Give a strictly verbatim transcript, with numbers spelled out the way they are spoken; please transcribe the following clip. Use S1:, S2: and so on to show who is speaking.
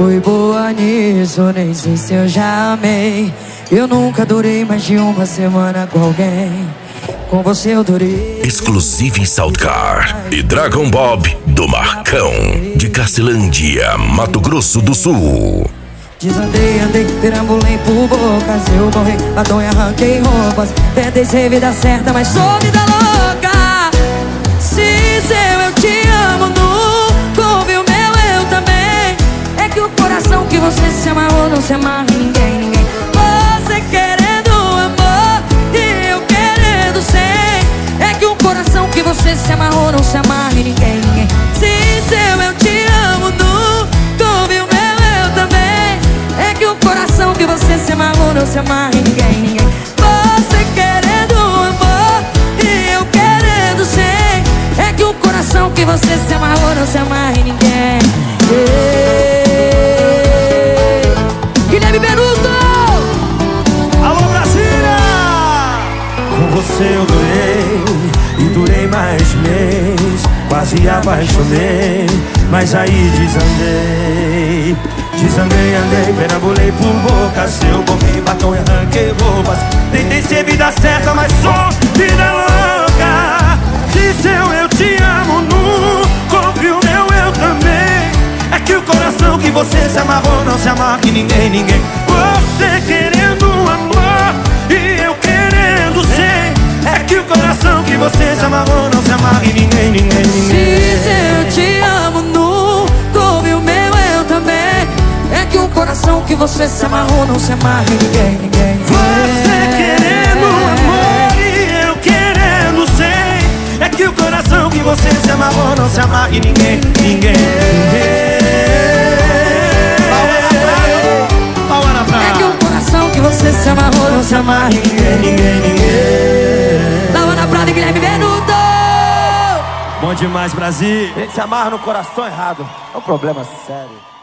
S1: fui boa nisso, nem sei se eu já amei. Eu nunca durei mais de uma semana com alguém. Com você eu durei.
S2: Exclusive em Soundcar e Dragon Bob do Marcão, de Cacilândia, Mato Grosso do Sul.
S1: Desandei, andei, perambulei por bocas. Eu morri, batom e arranquei roupas. Tentei ser vida certa, mas sou vida louca. Se seu eu te amo, nunca ouvi o meu eu também. É que o coração que você se amarrou não se amarra em ninguém, ninguém. Você querendo amor e eu querendo sem. É que o coração que você se amarrou não se amarra em ninguém, ninguém. Se seu eu te amo, nunca ouvi o meu eu também. É que o coração que você se amarrou não se amarra em ninguém, ninguém. Você querendo amor e eu querendo sem. É que o coração que você se amarrou não se amarra em ninguém. Ei, Guilherme Benuto!
S3: Alô, Brasília! Com você eu durei e durei mais mês. Quase apaixonei, mas aí desandei. Desandei, andei, perambulei por bocas. Eu borrei batom e arranquei roupas. Tentei ser vida certa, mas sou vida louca. Se seu eu te amo, nunca ouviu meu eu também. É que o coração que você se amarrou não se amarra em ninguém, ninguém. Você querendo amor e eu querendo ser. É que o coração que você se amarrou não se amarra em ninguém, ninguém, ninguém.
S1: Se eu te amo, nunca ouvi o meu eu também. É que o coração que você se amarrou não se amarra em ninguém, ninguém.
S3: Você querendo amor e eu querendo ser. É que o coração que você se amarrou não se amarra em ninguém, ninguém.
S1: É que o coração que você se amarrou não se amarra em ninguém,
S3: ninguém, ninguém.
S1: Laura Prada e Guilherme Benuto!
S3: Bom demais, Brasil. A gente se amarra no coração errado. É um problema sério.